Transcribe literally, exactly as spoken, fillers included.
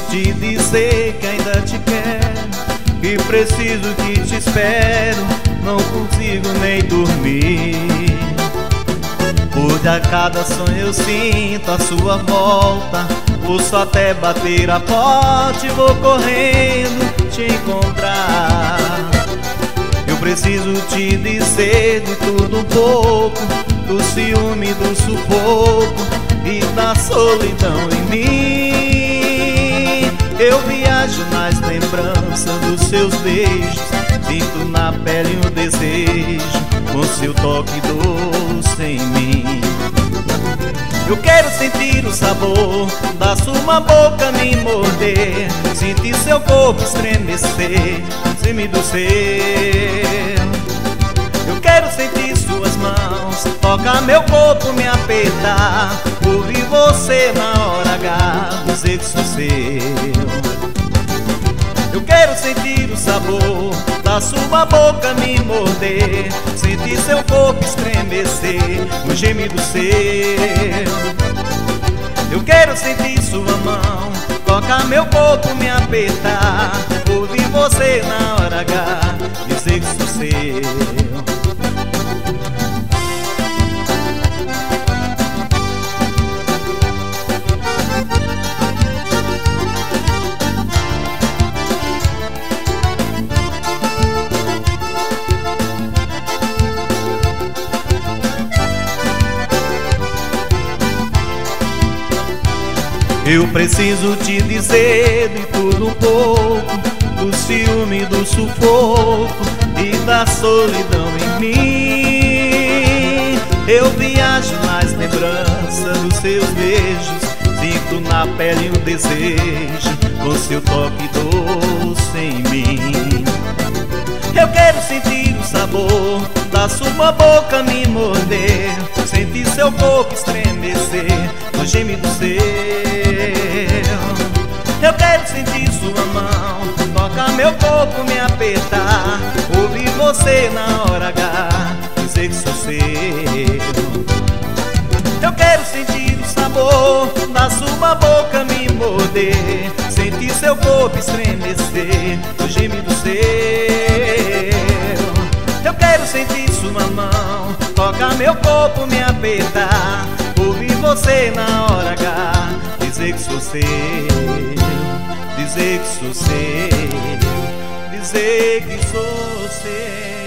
te dizer que ainda te quero, que preciso que te espero, não consigo nem dormir. Hoje a cada sonho eu sinto a sua volta, ouço até bater a porta e vou correndo te encontrar. Eu preciso te dizer de tudo um pouco, do ciúme, do sufoco e da solidão em mim. Eu viajo nas lembranças dos seus beijos, sinto na pele um desejo, com seu toque doce em mim. Eu quero sentir o sabor da sua boca me morder, sentir seu corpo estremecer, geme do seu. Eu quero sentir suas mãos tocar meu corpo, me apertar, ouvir você na hora H, dizer que sou seu. Eu quero sentir o sabor da sua boca me morder, sentir seu corpo estremecer, um gemido seu. Eu quero sentir sua mão tocar meu corpo, me apertar, ouvir você na hora H, dizer que sou seu. Eu preciso te dizer de tudo um pouco, do ciúme, do sufoco e da solidão em mim. Eu viajo nas lembranças dos seus beijos, sinto na pele um desejo, com seu toque doce em mim. Eu quero sentir o sabor da sua boca me morder, sentir seu corpo estremecer, no gemido seu. Eu quero sentir sua mão tocar meu corpo, me apertar, ouvir você na hora H, dizer que sou seu. Eu quero sentir o sabor da sua boca me morder, sentir seu corpo estremecer, no gemido seu. Eu quero sentir sua mão tocar meu corpo, me apertar, ouvir você na hora H, dizer que sou seu, dizer que sou seu, dizer que sou seu.